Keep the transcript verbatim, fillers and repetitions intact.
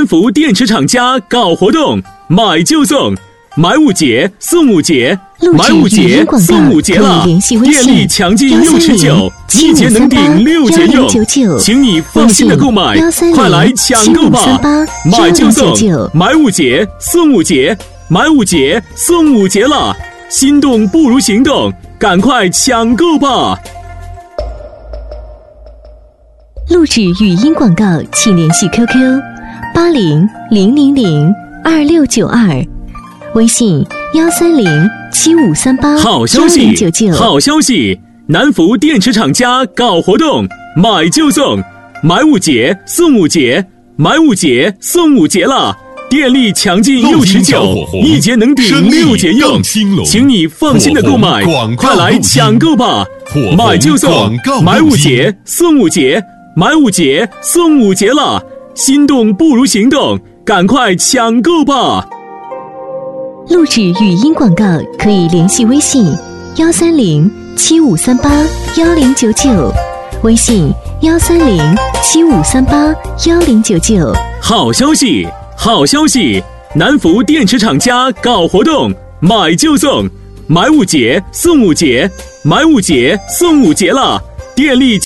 福电池厂家搞活动，买就送，买五节送五节，买五节送五节了！电力强劲又持久，一节能顶六节用，请你放心的购买，快来抢购吧！买就送，买五节送五节，买五节送五节了！心动不如行动，赶快抢购吧！ 录制语音广告，请联系 Q Q 八零零零零二六九二，微信幺三零七五三八好消息，好消息！南孚电池厂家搞活动，买就送，买五节送五节，买五节送五节了！电力强劲又持久，一节能顶六节用，请你放心的购买，快来抢购吧！买就送，买五节送五节，买五节送五节了！心动不如行动，赶快抢购吧！ 录制语音广告可以联系微信幺三零七五三八幺零九九，微信幺三零七五三八幺零九九。 好消息，好消息！南孚电池厂家搞活动，买就送，买五节送五节，买五节送五节了！电力